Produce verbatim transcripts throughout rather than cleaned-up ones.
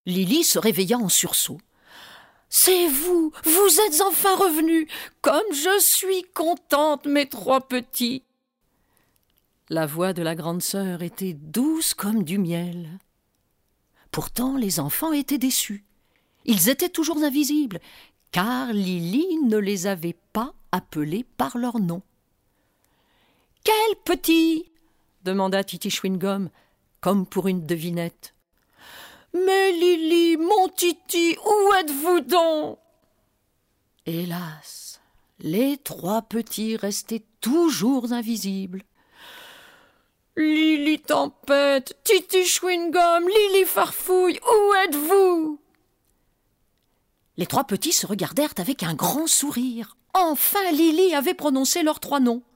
Lily se réveilla en sursaut. « C'est vous, vous êtes enfin revenus. Comme je suis contente, mes trois petits. » La voix de la grande sœur était douce comme du miel. Pourtant, les enfants étaient déçus. Ils étaient toujours invisibles, car Lily ne les avait pas appelés par leur nom. « Quel petit ?» demanda Titi Chewing-Gum, comme pour une devinette. « Mais Lily, mon Titi, où êtes-vous donc ?» Hélas, les trois petits restaient toujours invisibles. « Lily Tempête, Titi Chewing-Gum, Lily Farfouille, où êtes-vous ?» Les trois petits se regardèrent avec un grand sourire. Enfin, Lily avait prononcé leurs trois noms.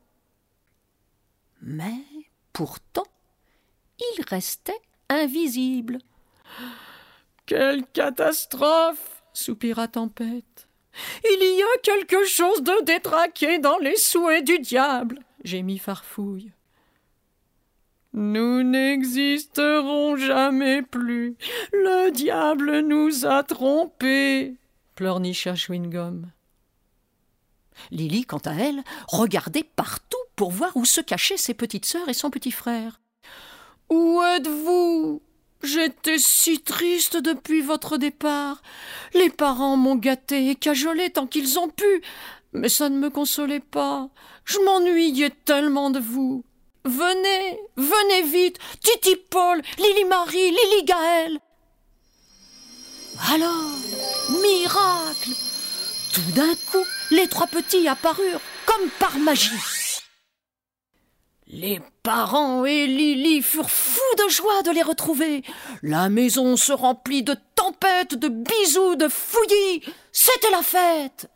Mais pourtant, ils restaient invisibles. « Quelle catastrophe !» soupira Tempête. « Il y a quelque chose de détraqué dans les souhaits du diable !» gémit Farfouille. « Nous n'existerons jamais plus. Le diable nous a trompés !» pleurnicha Chewing-Gum. Lily, quant à elle, regardait partout pour voir où se cachaient ses petites sœurs et son petit frère. « Où êtes-vous ? J'étais si triste depuis votre départ. Les parents m'ont gâtée et cajolée tant qu'ils ont pu, mais ça ne me consolait pas. Je m'ennuyais tellement de vous. Venez, venez vite, Titi Paul, Lily Marie, Lily Gaël. » Alors, miracle! Tout d'un coup, les trois petits apparurent comme par magie. Les parents et Lily furent fous de joie de les retrouver. La maison se remplit de tempêtes, de bisous, de fouillis. C'était la fête.